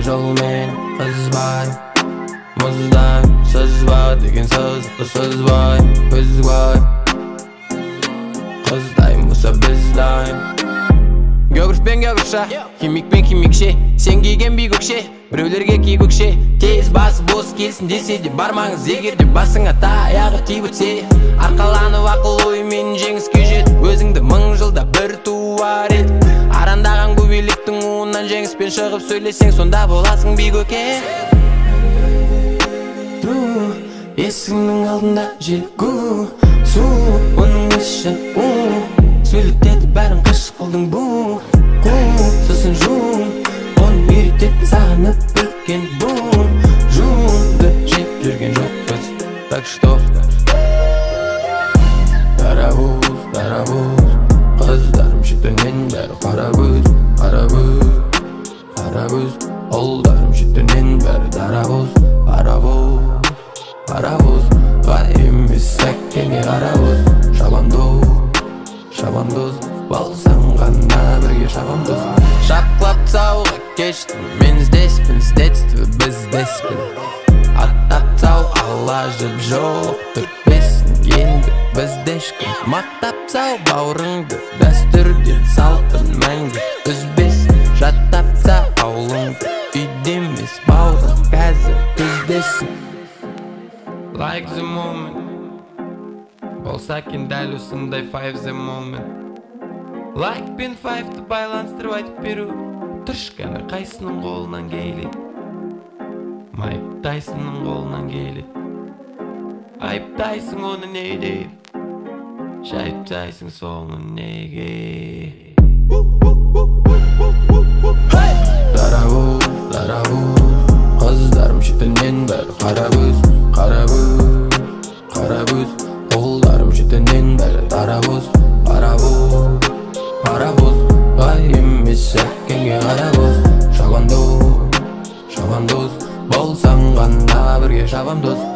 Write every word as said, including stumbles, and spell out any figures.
жолмен қызбай мұздай сызба деген сызыққа сызбай көзбай қыздай мұса біздай географ пен географша химик пен химикше сен киген би көкше біреулерге ки көкше тез басы бос келсін десе де бармаңыз егер де басыңа таяғы тиіп өтсе арқаланып ақыл оймен жеңіске жет өзіңді мың жылда бір туар ед арандаған көбелектің уынан жеңіспен шығып сөйлесең сонда боласың би көке есігінің алдында желгу су оның іші у сөйлетеді бәрін қыш қылдың бұ сосын жуын оны үйрететін сағынып біткен бұн жуынды жеп жүрген жоқпыз так что дарабуз дарабуз қыздарым шетінен бәрі қара көз қара көз қара көз ұлдарым шетінен бәрі дарабуз парабуз парабуз ғай емес сәккенге қарабуз шабандоз шабандоз болсаң ғана бірге шабандоз шапқылап тауға кештім мен іздеспін с детства біздеспін аттап тау алла жып жоқ түртпесін енді бізде ешкім мақтап тау бауырыңды дәстүрден салтын мәңгі үзбесін жаттап та аулыңды үйде емес бауырым қазір күздесін like the moment болса екен дәл осындай five the moment like пен five'ты байланыстырып айтып беру түршкәні қайсының қолынан келеді Майк Тайсонның қолынан келеді айыптайсың оны не деп шайыптайсың соны неге дарабуз дарабуз қыздарым шетінен бәрі қара көз қара көз қара көз ұлдарым шетінен бәрі дарабуз парабуз парабуз ғай емес сәккенге қарабуз шабандоз шабандоз болсаң ғана бірге шабандоз